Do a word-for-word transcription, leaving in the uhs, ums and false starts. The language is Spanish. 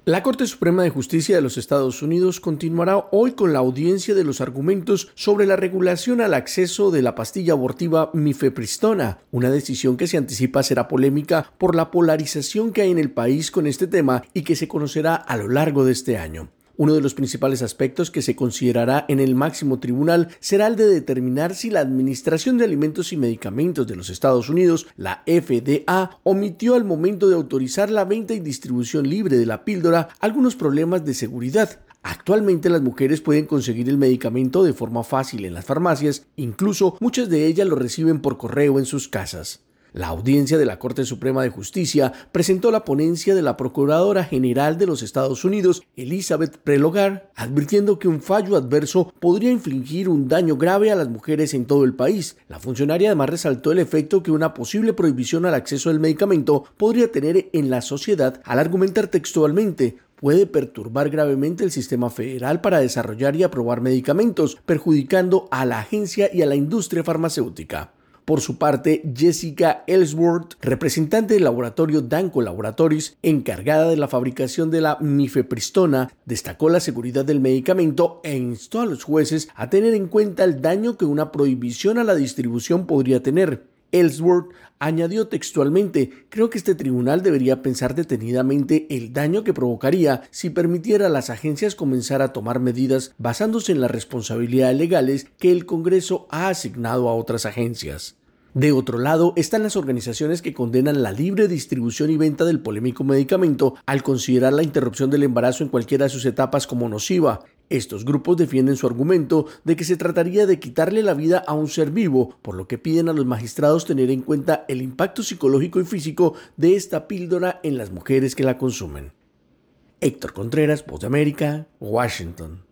La Corte Suprema de Justicia de los Estados Unidos continuará hoy con la audiencia de los argumentos sobre la regulación al acceso de la pastilla abortiva mifepristona, una decisión que se anticipa será polémica por la polarización que hay en el país con este tema y que se conocerá a lo largo de este año. Uno de los principales aspectos que se considerará en el máximo tribunal será el de determinar si la Administración de Alimentos y Medicamentos de los Estados Unidos, la F D A, omitió al momento de autorizar la venta y distribución libre de la píldora algunos problemas de seguridad. Actualmente las mujeres pueden conseguir el medicamento de forma fácil en las farmacias, incluso muchas de ellas lo reciben por correo en sus casas. La audiencia de la Corte Suprema de Justicia presentó la ponencia de la Procuradora General de los Estados Unidos, Elizabeth Prelogar, advirtiendo que un fallo adverso podría infligir un daño grave a las mujeres en todo el país. La funcionaria además resaltó el efecto que una posible prohibición al acceso al medicamento podría tener en la sociedad al argumentar textualmente: puede perturbar gravemente el sistema federal para desarrollar y aprobar medicamentos, perjudicando a la agencia y a la industria farmacéutica. Por su parte, Jessica Ellsworth, representante del laboratorio Danco Laboratories, encargada de la fabricación de la mifepristona, destacó la seguridad del medicamento e instó a los jueces a tener en cuenta el daño que una prohibición a la distribución podría tener. Ellsworth añadió textualmente: creo que este tribunal debería pensar detenidamente el daño que provocaría si permitiera a las agencias comenzar a tomar medidas basándose en las responsabilidades legales que el Congreso ha asignado a otras agencias. De otro lado, están las organizaciones que condenan la libre distribución y venta del polémico medicamento al considerar la interrupción del embarazo en cualquiera de sus etapas como nociva. Estos grupos defienden su argumento de que se trataría de quitarle la vida a un ser vivo, por lo que piden a los magistrados tener en cuenta el impacto psicológico y físico de esta píldora en las mujeres que la consumen. Héctor Contreras, Voz de América, Washington.